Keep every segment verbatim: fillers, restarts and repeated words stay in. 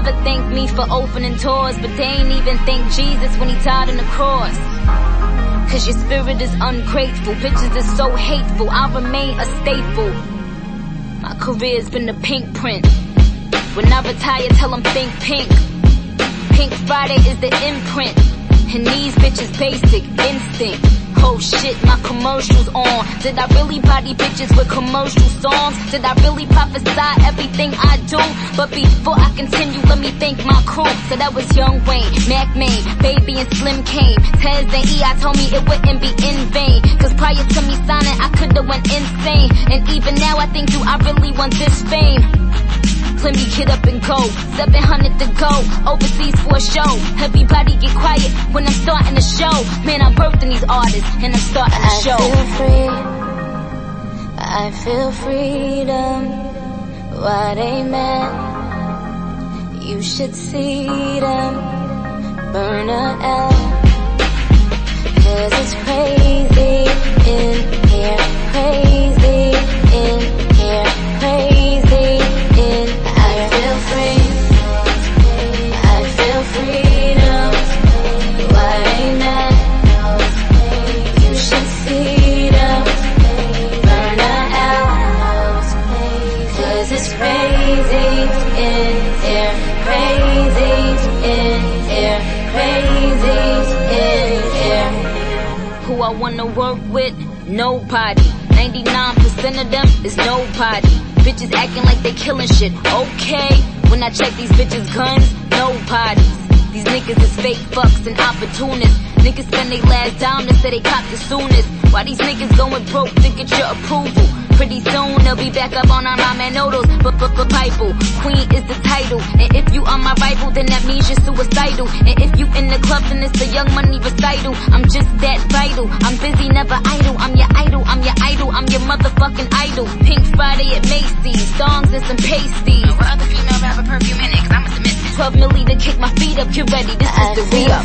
never thank me for opening doors, but they ain't even thank Jesus when he died on the cross. Cause your spirit is ungrateful, bitches is so hateful, I remain a staple. My career's been a pink print. When I retire, tell them think pink. Pink Friday is the imprint, and these bitches basic instinct. Oh shit, my commercial's on. Did I really body bitches with commercial songs? Did I really prophesy everything I do? But before I continue, let me thank my crew. So that was Young Wayne, Mac Main, Baby and Slim Kane. Tez and E I told me it wouldn't be in vain, cause prior to me signing I could've went insane. And even now I think, do I really want this fame? Let me get up and go, seven hundred to go, overseas for a show. Everybody get quiet when I'm starting the show. Man, I'm birthing these artists and I'm starting the show. I feel free, I feel freedom. Why they mad? You should see them burn her out. Cause it's crazy in here, crazy in here, crazy in. I feel free, I feel freedom. Why they mad? You should see them burn her out. Cause it's crazy in here, crazy in here, crazy in here. Who I wanna work with? Nobody. ninety-nine percent of them is nobody. Bitches acting like they killing shit, okay. When I check these bitches' guns, nobodies. These niggas is fake fucks and opportunists. Niggas spend they last dime to say they cop the soonest. Why these niggas going broke to get your approval? Pretty soon they'll be back up on our ramen noodles. But but but Bible, Queen is the title. And if you are my rival, then that means you're suicidal. And if you in the club, then it's a Young Money recital. I'm just that vital, I'm busy, never idle. I'm your idol, I'm your idol, I'm your motherfucking idol. Pink Friday at Macy's, songs and some pasties. No other female rapper perfume in it, cause I'm a submissive. Twelve milli to kick my feet up, get ready, this is the re-up.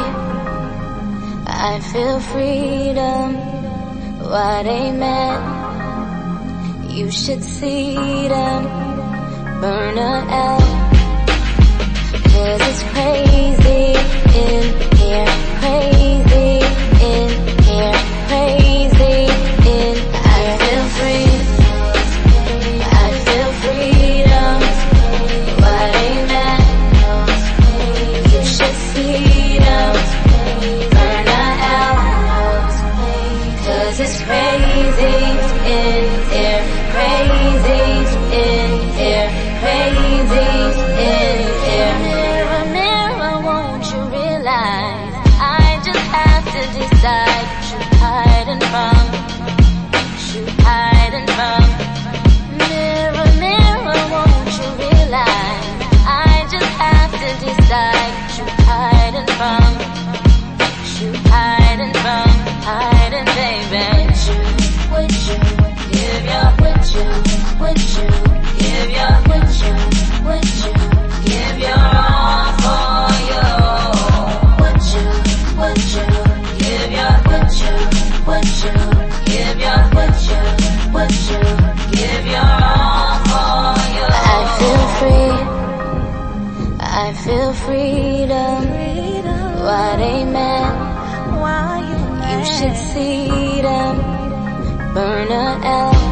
I feel freedom. Why they mad? You should see them burn her out. Cause it's crazy in here, crazy in here, crazy in. I feel free, I feel freedom. Why they mad? You should see them burn her out. Cause it's crazy in here, crazy in here, crazy in here. Mirror, mirror, won't you realize I just have to decide what you hiding from, what you hiding from. Mirror, mirror, won't you realize I just have to decide what you hiding from, what you hiding from, hiding, baby. Would you, would you give your, would you, would you give your, would you, would you give your all for you? Would you, would you give your, would you, would you give your, would you, would you give your all for you? I feel free, I feel freedom. Why they mad? You should see them burn her out.